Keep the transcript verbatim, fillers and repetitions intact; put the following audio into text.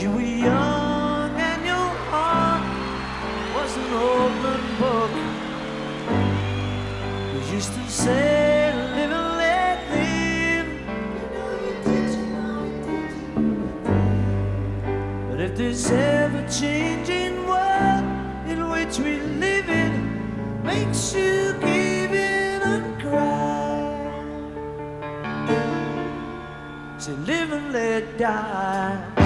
You were young and your heart was an open book. You used to say, live and let live. But if this ever-changing world in which we live in makes you give in and cry, say live and let die.